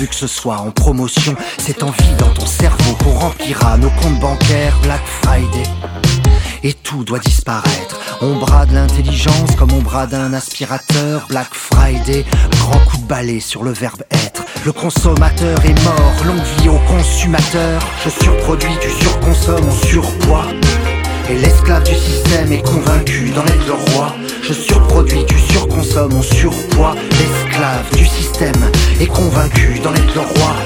pourvu que ce soit en promotion. C'est en vie dans ton cerveau qu'on remplira nos comptes bancaires. Black Friday, et tout doit disparaître. On brade l'intelligence comme on brade un aspirateur. Black Friday, grand coup de balai sur le verbe être. Le consommateur est mort, longue vie au consommateur. Je surproduis, tu surconsommes, on surpoids. Et l'esclave du système est convaincu d'en être le roi. Je surproduis, tu surconsommes, on surpoids. L'esclave du système est convaincu d'en être le roi.